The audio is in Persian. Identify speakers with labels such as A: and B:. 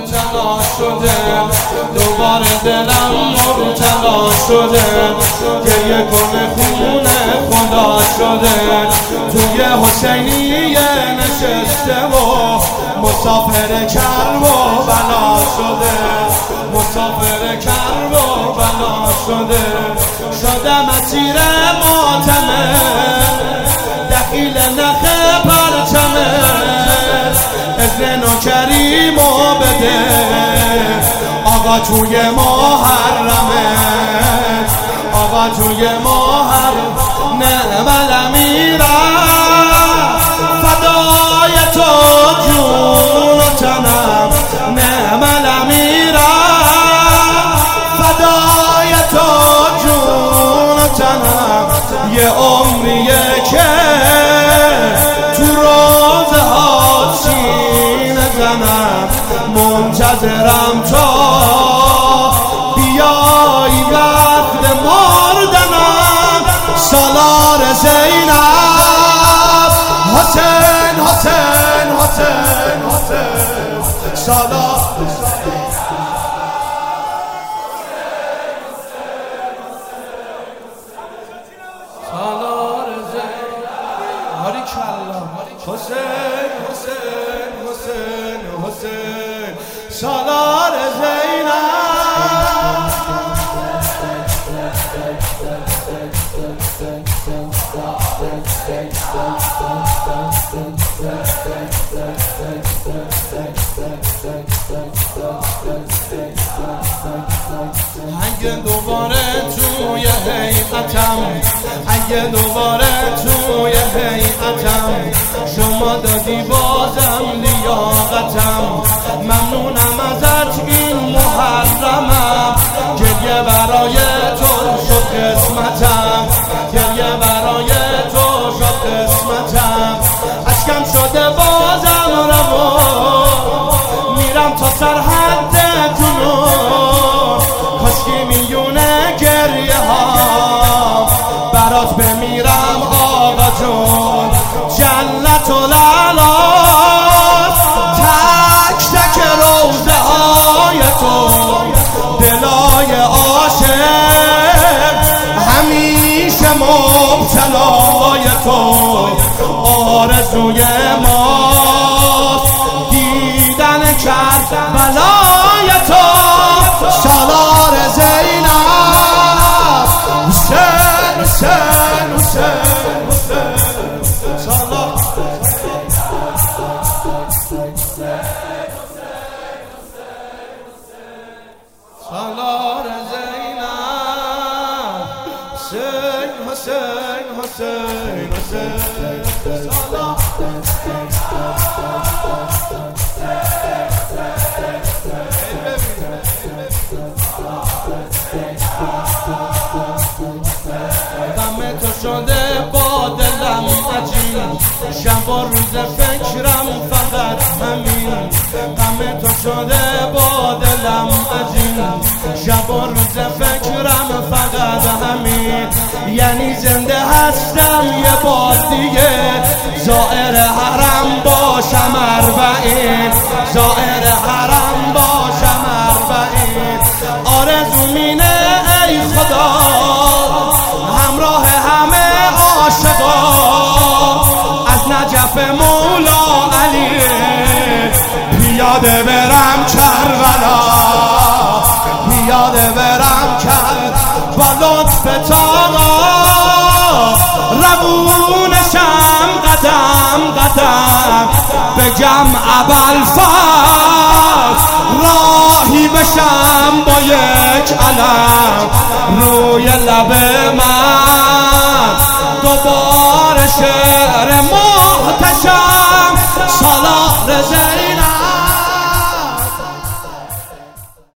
A: مبتلا شده، دوباره دلم مبتلا شده، گریه کنه خونه خدا شده، توی حسینیه نشسته و مسافر کرب و بلا شده، مسافر کرب و بلا شده، شده مسیر ماتمه، دخیل نخ پرچمه، اذن و کریمو بده، آقا توی محرمه، آقا توی محرم، نعم الامیرم فدای تو جون و تنم، نعم الامیرم فدای تو جون و تنم، یه عمریه که تو روزه ها سینه زنم، منتظرم تا بیایی وقت مردنم، سالار زینب، حسین حسین حسین حسین، سالار سالار زینب، باریکالله، حسین حسین حسین حسین، سالار زینب. اگه دوباره توی حقیقتم، اگه دوباره توی حقیقتم، شما دادی بازم لیاقتم، ممنونم ازت این محرمم، گریه برای تو شد قسمتم، گریه برای تو شد قسمتم، اشکم شده بازم روان، میرم تا سرحد جنون، کاشکی میونه گریه ها، برات بمیرم آقا جون، جنت الاعلی، تک تک روزه های تو، دلای عاشق همیشه مبتلای تو، آرزوی ماست دیدن کربلای تو، سالار زینب، حسین حسین حسین حسین، سالار سالار زینب، حسین حسین حسین حسین، سالار غم تو شده با دلم عجین، شب و روز فکرم فقط همین، غم تو شده با دلم عجین، شب و روز فکرم فقط همین، یعنی زنده هستم یه بار دیگه، زائر حرم باشم اربعین، زائر حرم باشم اربعین، آرزو مینه ای خدا همراه همه عاشقا، از نجف مولا علی پیاده برم کربلا، پیاده برم کربلا، لطف تاقا روونشم قدم قدم، بگم ابوالفضل راهی بشم با یک علم، روی لب من دوباره شعر محتشم، سالار زینب.